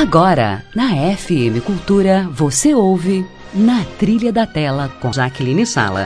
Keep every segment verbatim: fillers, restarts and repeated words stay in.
Agora, na F M Cultura, você ouve Na Trilha da Tela com Jaqueline Sala.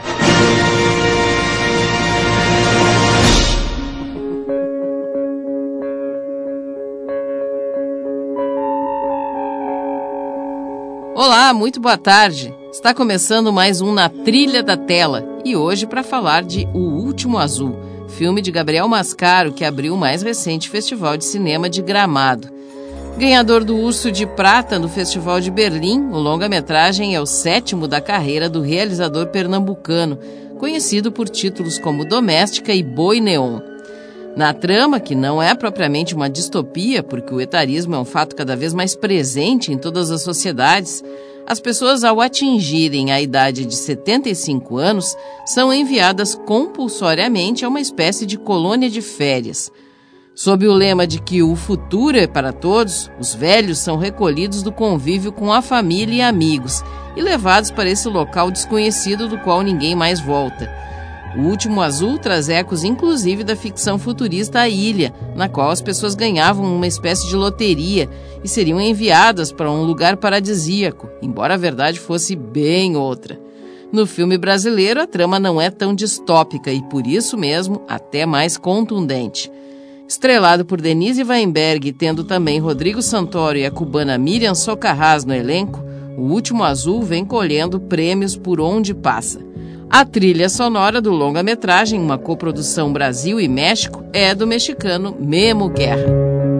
Olá, muito boa tarde. Está começando mais um Na Trilha da Tela e hoje para falar de O Último Azul, filme de Gabriel Mascaro que abriu o mais recente Festival de Cinema de Gramado. Ganhador do Urso de Prata no Festival de Berlim, o longa-metragem é o sétimo da carreira do realizador pernambucano, conhecido por títulos como Doméstica e Boi Neon. Na trama, que não é propriamente uma distopia, porque o etarismo é um fato cada vez mais presente em todas as sociedades, as pessoas, ao atingirem a idade de setenta e cinco anos, são enviadas compulsoriamente a uma espécie de colônia de férias. Sob o lema de que o futuro é para todos, os velhos são recolhidos do convívio com a família e amigos e levados para esse local desconhecido do qual ninguém mais volta. O Último Azul traz ecos inclusive da ficção futurista A Ilha, na qual as pessoas ganhavam uma espécie de loteria e seriam enviadas para um lugar paradisíaco, embora a verdade fosse bem outra. No filme brasileiro, a trama não é tão distópica e, por isso mesmo, até mais contundente. Estrelado por Denise Weinberg e tendo também Rodrigo Santoro e a cubana Miriam Socarrás no elenco, O Último Azul vem colhendo prêmios por onde passa. A trilha sonora do longa-metragem, uma coprodução Brasil e México, é do mexicano Memo Guerra.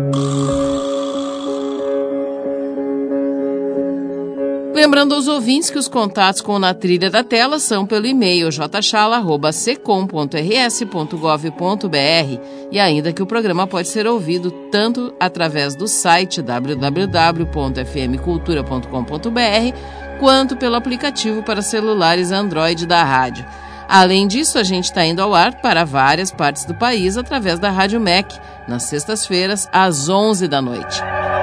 Lembrando aos ouvintes que os contatos com Na Trilha da Tela são pelo e-mail j chala arroba c com ponto r s ponto gov ponto b r e ainda que o programa pode ser ouvido tanto através do site w w w ponto f m cultura ponto com ponto b r quanto pelo aplicativo para celulares Android da rádio. Além disso, a gente está indo ao ar para várias partes do país através da Rádio M E C, nas sextas-feiras, às onze da noite.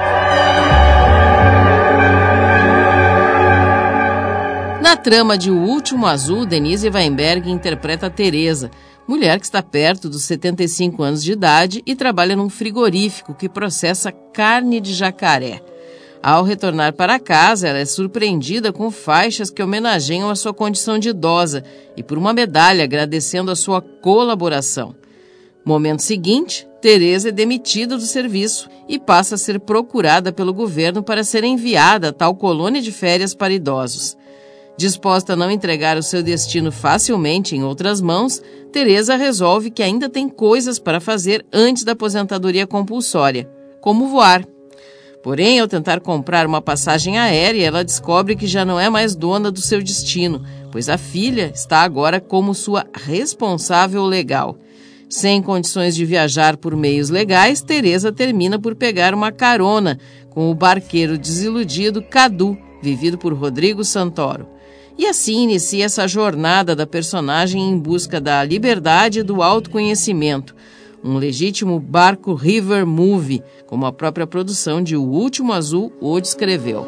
Na trama de O Último Azul, Denise Weinberg interpreta Teresa, mulher que está perto dos setenta e cinco anos de idade e trabalha num frigorífico que processa carne de jacaré. Ao retornar para casa, ela é surpreendida com faixas que homenageiam a sua condição de idosa e por uma medalha agradecendo a sua colaboração. Momento seguinte, Teresa é demitida do serviço e passa a ser procurada pelo governo para ser enviada a tal colônia de férias para idosos. Disposta a não entregar o seu destino facilmente em outras mãos, Teresa resolve que ainda tem coisas para fazer antes da aposentadoria compulsória, como voar. Porém, ao tentar comprar uma passagem aérea, ela descobre que já não é mais dona do seu destino, pois a filha está agora como sua responsável legal. Sem condições de viajar por meios legais, Teresa termina por pegar uma carona com o barqueiro desiludido Cadu, vivido por Rodrigo Santoro. E assim inicia essa jornada da personagem em busca da liberdade e do autoconhecimento, um legítimo barco river movie, como a própria produção de O Último Azul o descreveu.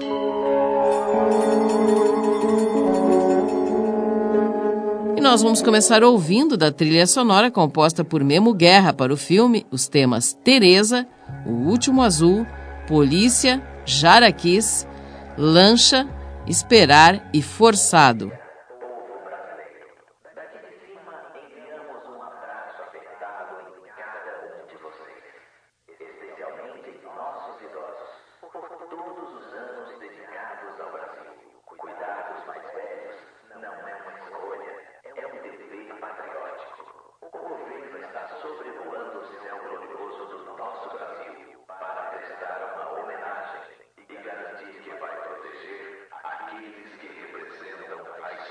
E nós vamos começar ouvindo da trilha sonora composta por Memo Guerra para o filme os temas Teresa, O Último Azul, Polícia, Jaraquis, Lancha, Esperar e Forçado. Aqueles que representam a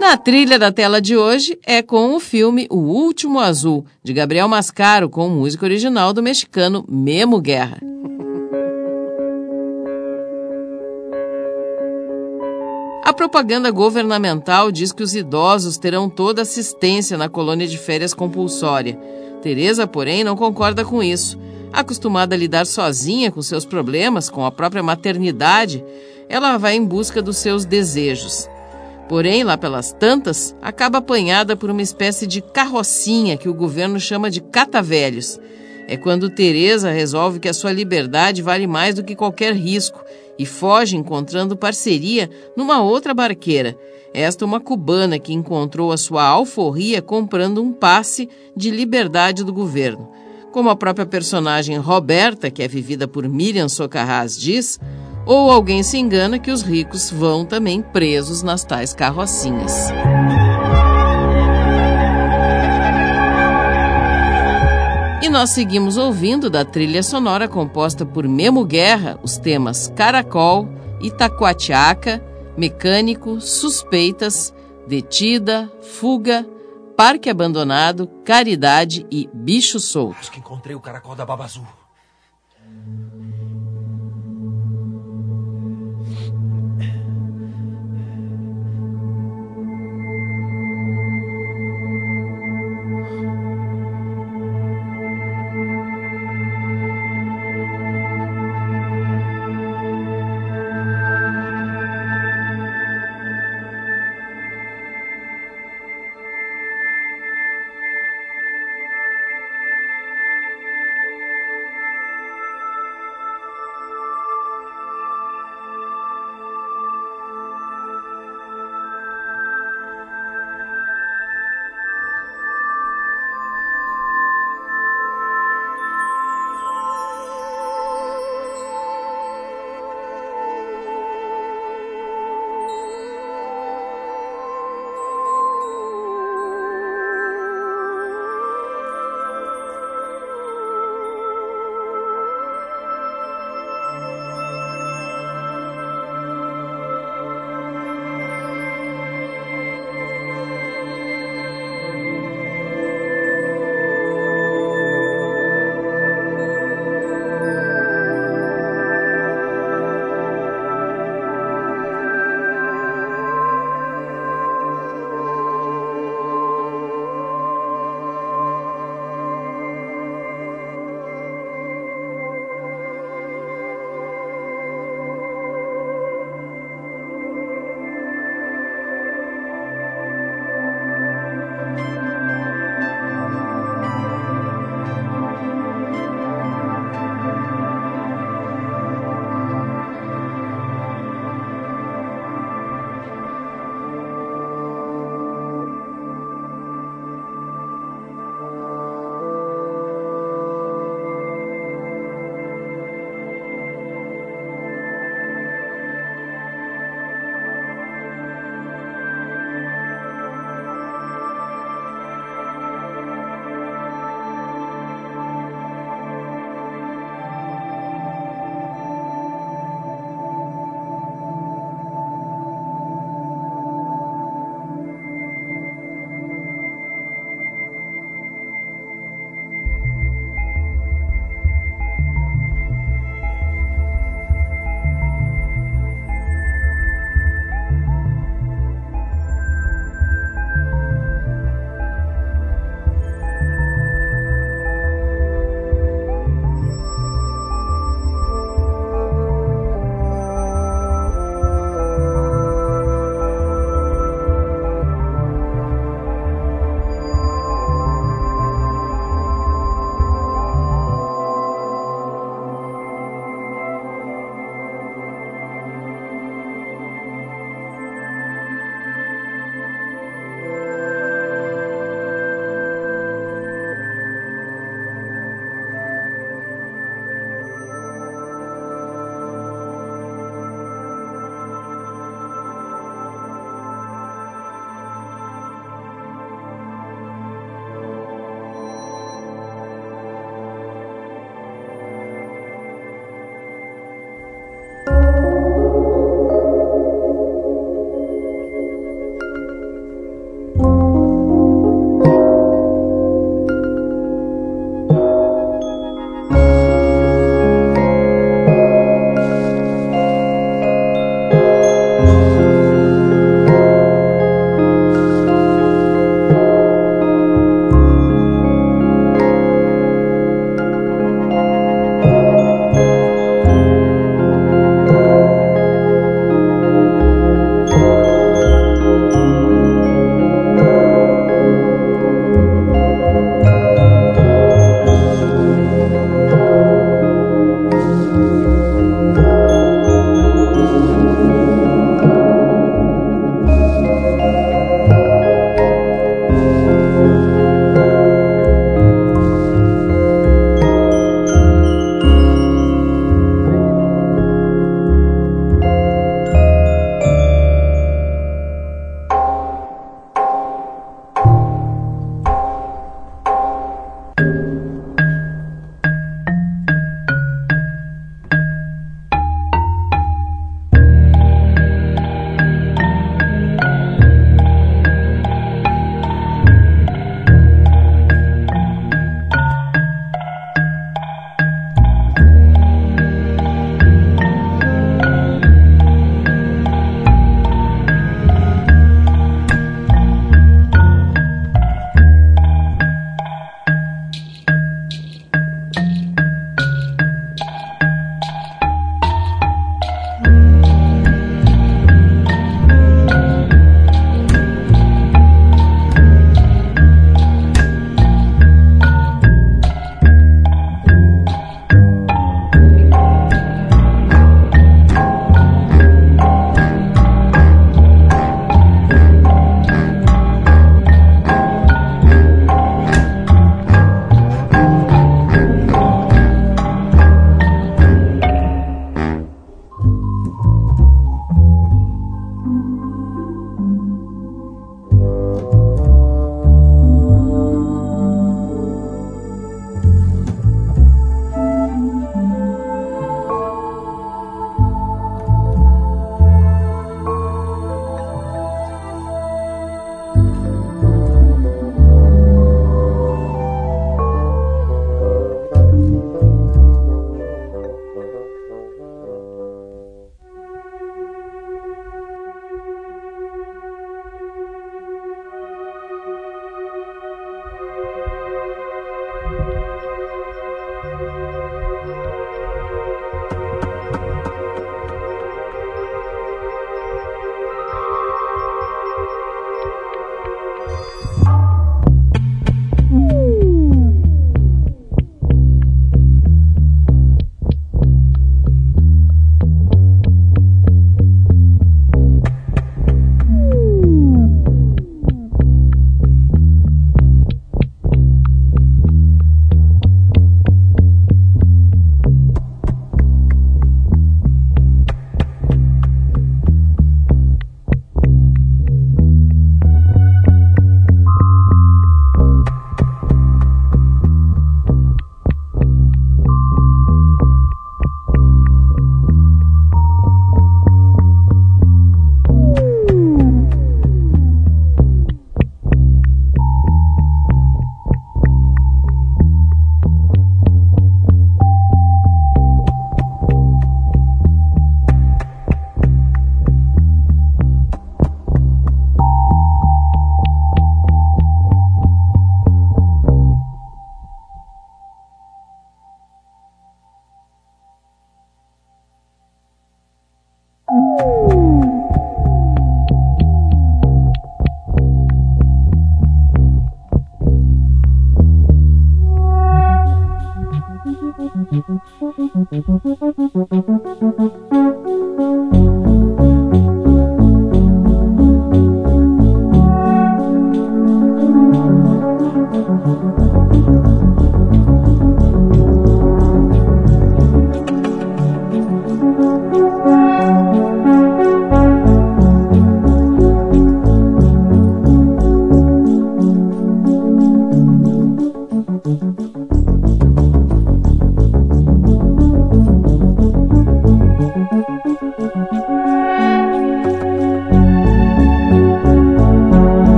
Na trilha da tela de hoje é com o filme O Último Azul, de Gabriel Mascaro, com música original do mexicano Memo Guerra. A propaganda governamental diz que os idosos terão toda assistência na colônia de férias compulsória. Teresa, porém, não concorda com isso. Acostumada a lidar sozinha com seus problemas, com a própria maternidade, ela vai em busca dos seus desejos. Porém, lá pelas tantas, acaba apanhada por uma espécie de carrocinha que o governo chama de catavelhos. É quando Teresa resolve que a sua liberdade vale mais do que qualquer risco e foge encontrando parceria numa outra barqueira. Esta uma cubana que encontrou a sua alforria comprando um passe de liberdade do governo. Como a própria personagem Roberta, que é vivida por Miriam Socarrás, diz, ou alguém se engana que os ricos vão também presos nas tais carrocinhas. E nós seguimos ouvindo da trilha sonora composta por Memo Guerra os temas Caracol, Itacoatiaca, Mecânico, Suspeitas, Detida, Fuga, Parque Abandonado, Caridade e Bicho Solto. Acho que encontrei o caracol da Baba Azul.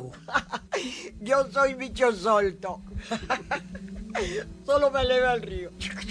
hago. Yo soy bicho solto. Solo me eleva al río.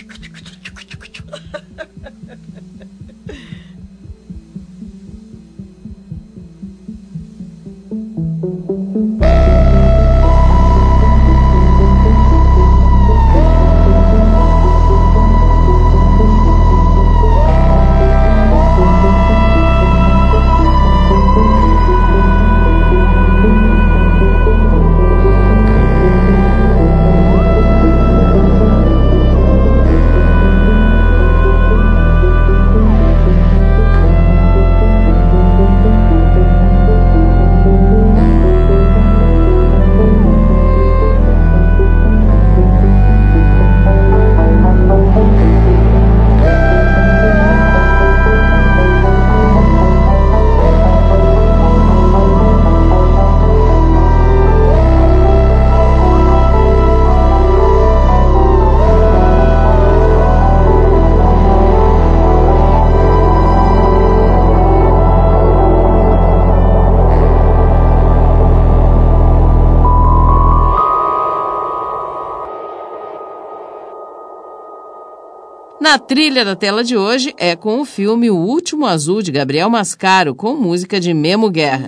Na trilha da tela de hoje é com o filme O Último Azul, de Gabriel Mascaro, com música de Memo Guerra.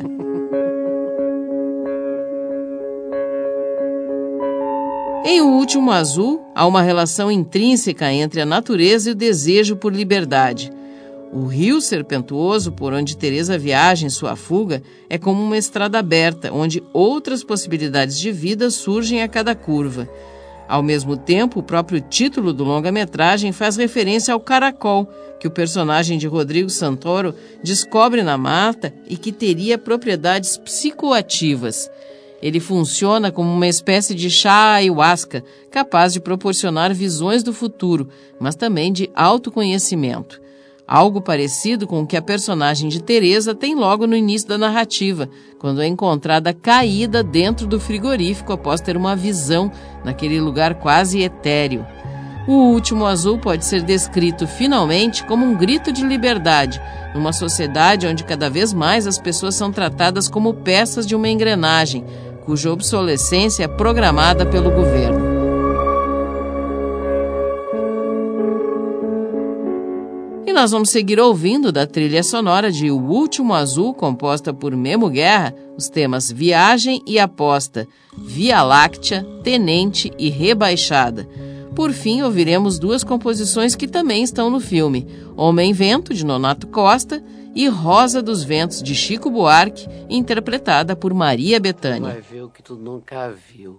Em O Último Azul, há uma relação intrínseca entre a natureza e o desejo por liberdade. O rio serpentuoso por onde Teresa viaja em sua fuga é como uma estrada aberta, onde outras possibilidades de vida surgem a cada curva. Ao mesmo tempo, o próprio título do longa-metragem faz referência ao caracol, que o personagem de Rodrigo Santoro descobre na mata e que teria propriedades psicoativas. Ele funciona como uma espécie de chá ayahuasca, capaz de proporcionar visões do futuro, mas também de autoconhecimento. Algo parecido com o que a personagem de Teresa tem logo no início da narrativa, quando é encontrada caída dentro do frigorífico após ter uma visão naquele lugar quase etéreo. O Último Azul pode ser descrito finalmente como um grito de liberdade, numa sociedade onde cada vez mais as pessoas são tratadas como peças de uma engrenagem, cuja obsolescência é programada pelo governo. E nós vamos seguir ouvindo da trilha sonora de O Último Azul, composta por Memo Guerra, os temas Viagem e Aposta, Via Láctea, Tenente e Rebaixada. Por fim, ouviremos duas composições que também estão no filme, Homem-Vento, de Nonato Costa, e Rosa dos Ventos, de Chico Buarque, interpretada por Maria Bethânia. Vai ver o que tu nunca viu.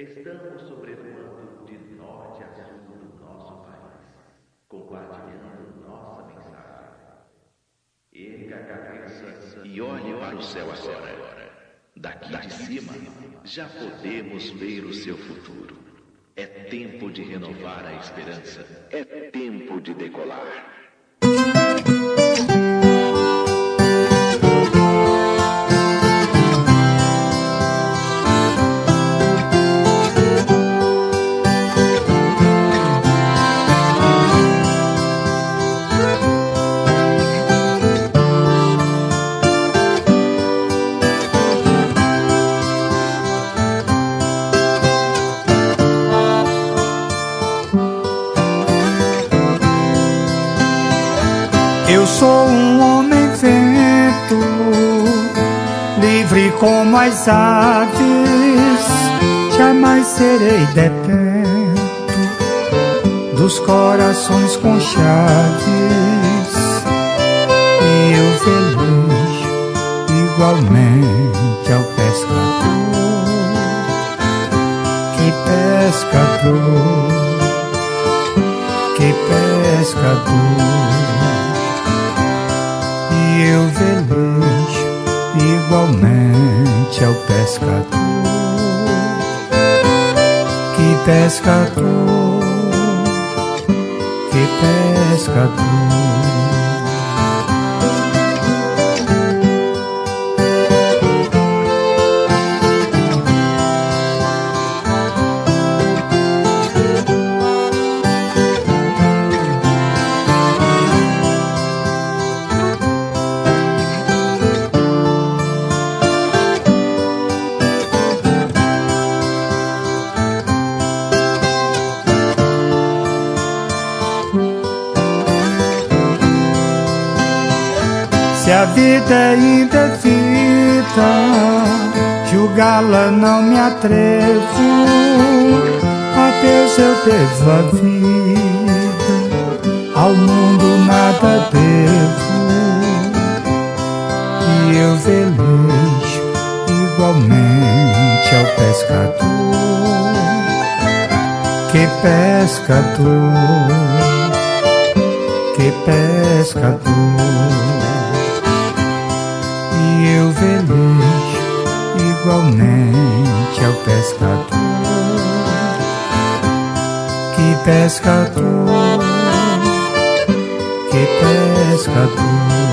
Estamos sobrevoando de norte a sul do nosso país, compartilhando nossa mensagem. Erga a cabeça e olhe para o céu agora. Daqui de cima, já podemos ver o seu futuro. É tempo de renovar a esperança. É tempo de decolar. Eu sou um homem vento, livre como as aves, jamais serei detento dos corações com chaves. E eu velejo igualmente ao pescador. Que pescador, que pescador. E eu velejo igualmente ao pescador. Que pescador, que pescador. Se a vida é indevida, julgá-la não me atrevo. A Deus eu devo a vida, ao mundo nada devo. E eu velejo igualmente ao pescador. Que pescador, que pescador. E eu velejo igualmente ao pescador. Que pescador, que pescador.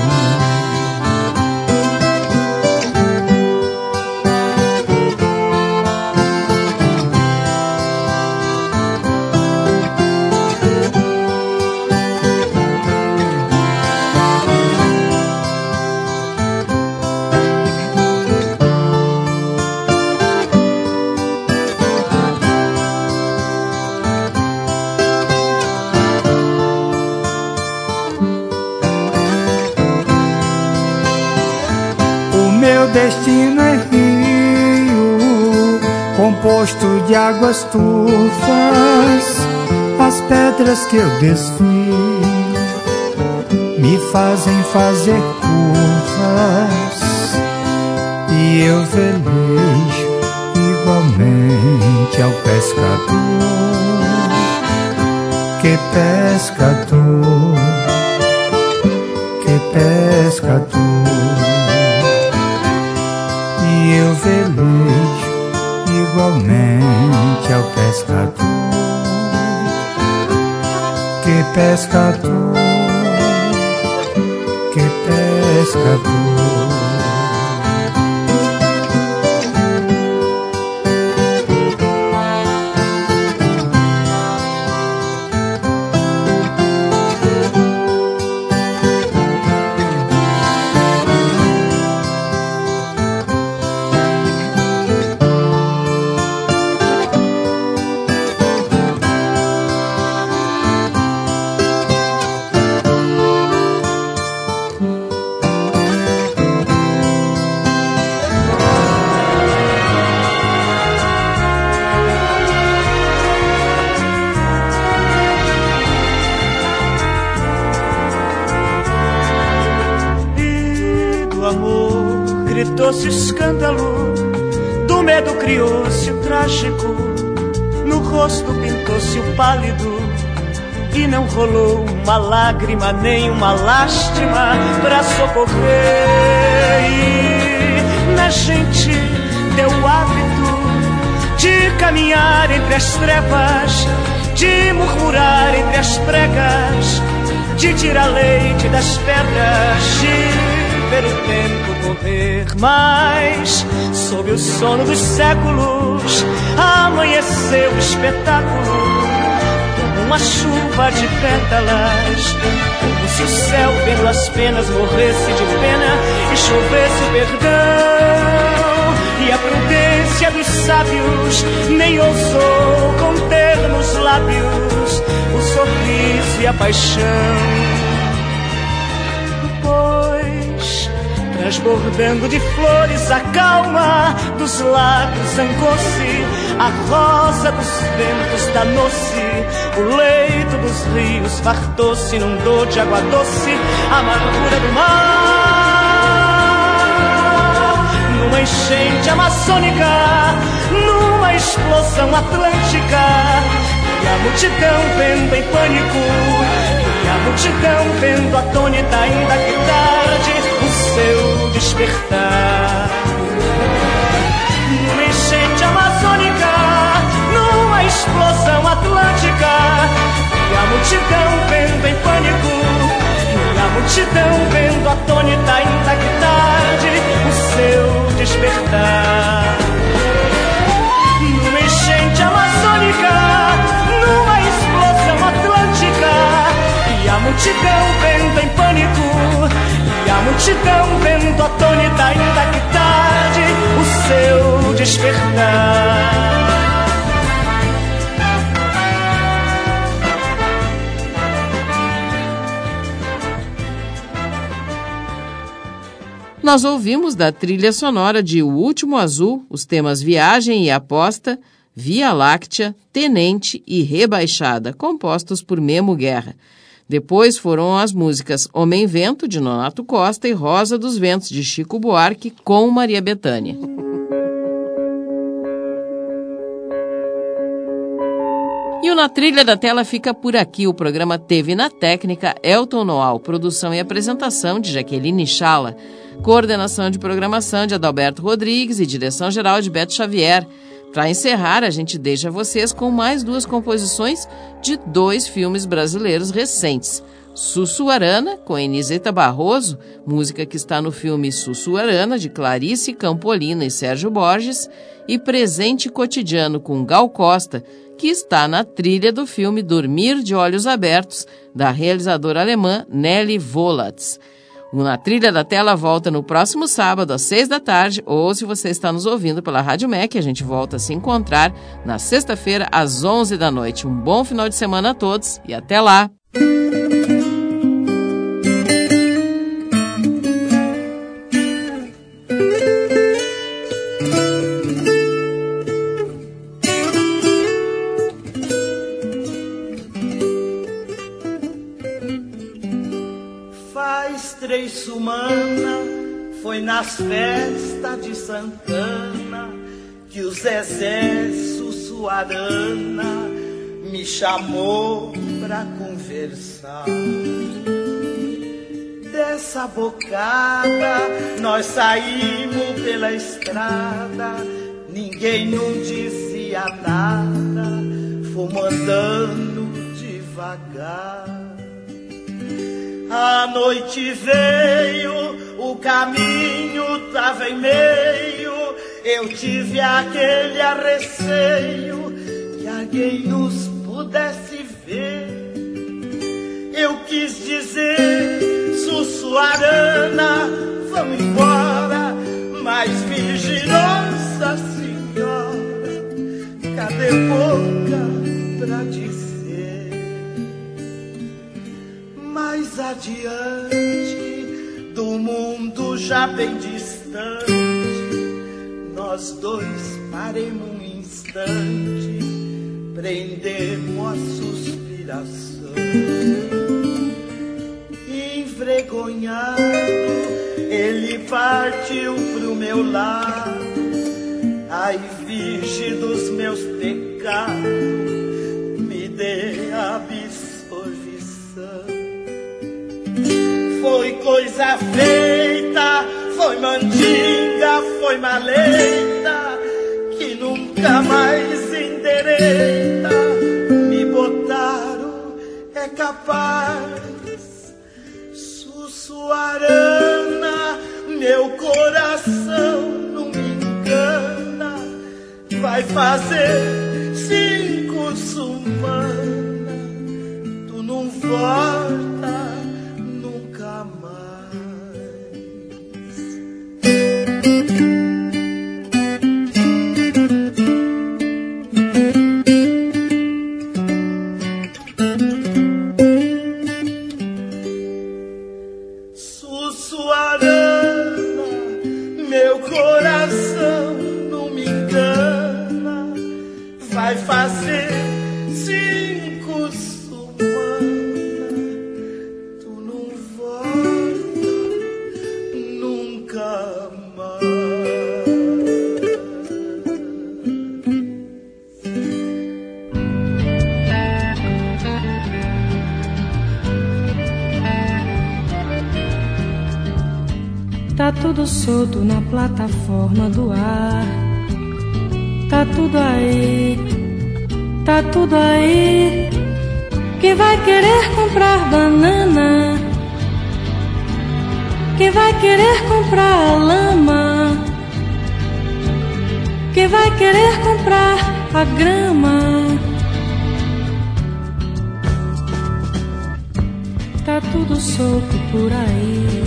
Meu destino é rio, composto de águas turvas. As pedras que eu desfio me fazem fazer curvas. E eu velejo igualmente ao pescador. Que pescador, que pescador. E eu velejo igualmente ao pescador. Que pescador, que pescador. Gritou-se o escândalo, do medo criou-se o trágico. no rosto pintou-se o pálido e não rolou uma lágrima nem uma lástima pra socorrer. E na gente deu o hábito de caminhar entre as trevas, de murmurar entre as pregas, de tirar leite das pedras, de ver o tempo correr. Mas sob o sono dos séculos amanheceu o espetáculo, como uma chuva de pétalas, como se o céu vendo as penas morresse de pena e chovesse o perdão. E a prudência dos sábios nem ousou conter nos lábios o sorriso e a paixão. Pois, transbordando de flores a calma dos lagos zangou-se, a rosa dos ventos danou-se, o leito dos rios fartou-se, inundou de água doce a amargura do mar. Numa enchente amazônica, numa explosão atlântica, e a multidão vendo em pânico, e a multidão vendo atônita, ainda que tarde, o seu despertar. Numa enchente amazônica, numa explosão atlântica, e a multidão vendo em pânico, e a multidão vendo atônita, ainda que tarde, o seu despertar. Numa enchente amazônica, numa explosão atlântica, e a multidão vendo em pânico, e a multidão vendo atônita, ainda que tarde, o seu despertar. Nós ouvimos da trilha sonora de O Último Azul os temas Viagem e Aposta, Via Láctea, Tenente e Rebaixada, compostos por Memo Guerra. Depois foram as músicas Homem Vento, de Nonato Costa, e Rosa dos Ventos, de Chico Buarque, com Maria Bethânia. E o Na Trilha da Tela fica por aqui. O programa teve na técnica Elton Noal, produção e apresentação de Jaqueline Chala, coordenação de programação de Adalberto Rodrigues e direção-geral de Beto Xavier. Para encerrar, a gente deixa vocês com mais duas composições de dois filmes brasileiros recentes. Sussuarana, com Eniseta Barroso, música que está no filme Sussuarana, de Clarice Campolina e Sérgio Borges, e Presente Cotidiano, com Gal Costa, que está na trilha do filme Dormir de Olhos Abertos, da realizadora alemã Nelly Volatz. O Na Trilha da Tela volta no próximo sábado, às seis da tarde, ou se você está nos ouvindo pela Rádio M E C, a gente volta a se encontrar na sexta-feira, às onze da noite. Um bom final de semana a todos e até lá! Três sumana, foi nas festas de Santana que o Zezé Sussuarana me chamou pra conversar. Dessa bocada nós saímos pela estrada, ninguém não dizia nada, fomos andando devagar. A noite veio, o caminho tava em meio, eu tive aquele arreceio que alguém nos pudesse ver. Eu quis dizer, Sussuarana, vamos embora, mas virgem Nossa Senhora, cadê boca pra dizer? Mais adiante, do mundo já bem distante, nós dois paremos um instante, prendemos a suspiração. Envergonhado, ele partiu pro meu lado, ai, virgem dos meus meus pecados, me dê absolvição. Foi coisa feita, foi mandinga, foi maleita, que nunca mais endereita. Me botaram, é capaz, Sussuarana, meu coração não me engana. Vai fazer cinco semanas, tu não volta nunca mais. Sussuarana, meu coração não me engana. Vai fazer cinco semanas, tu não volta nunca Tá tudo solto na plataforma do ar. Tá tudo aí, tá tudo aí. Quem vai querer comprar banana? Quem vai querer comprar a lama? Quem vai querer comprar a grama? Tá tudo solto por aí.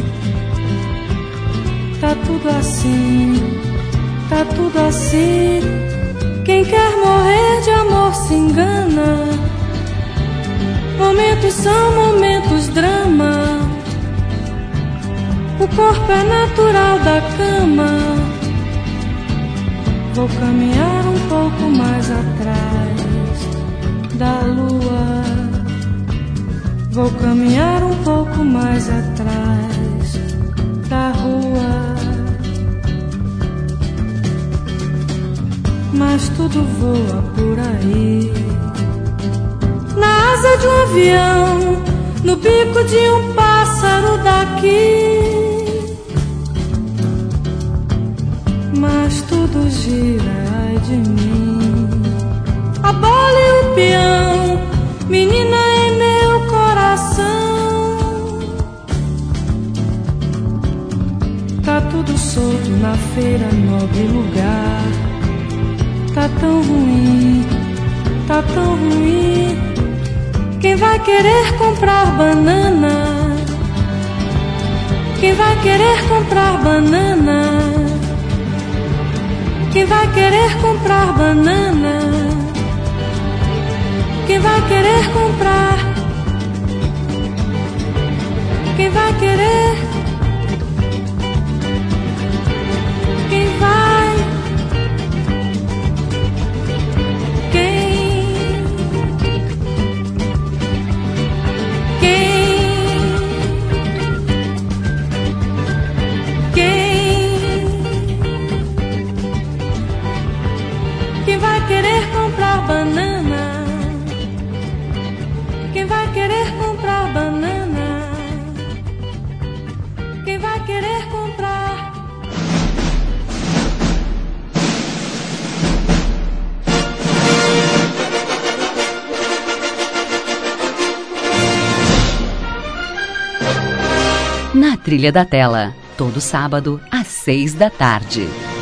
Tá tudo assim, tá tudo assim. Quem quer morrer de amor se engana. Momentos são momentos drama. O corpo é natural da cama. Vou caminhar um pouco mais atrás da lua. Vou caminhar um pouco mais atrás da rua. Mas tudo voa por aí, na asa de um avião, no bico de um pássaro daqui. Mas tudo gira, ai de mim. A bola e o peão, menina em meu coração. Tá tudo solto na feira, nobre lugar. Tá tão ruim, tá tão ruim. Quem vai querer comprar banana? Quem vai querer comprar banana? Quem vai querer comprar banana? Quem vai querer comprar? Quem vai querer? Quem vai? Banana. Quem vai querer comprar banana? Quem vai querer comprar? Na Trilha da Tela, todo sábado às seis da tarde.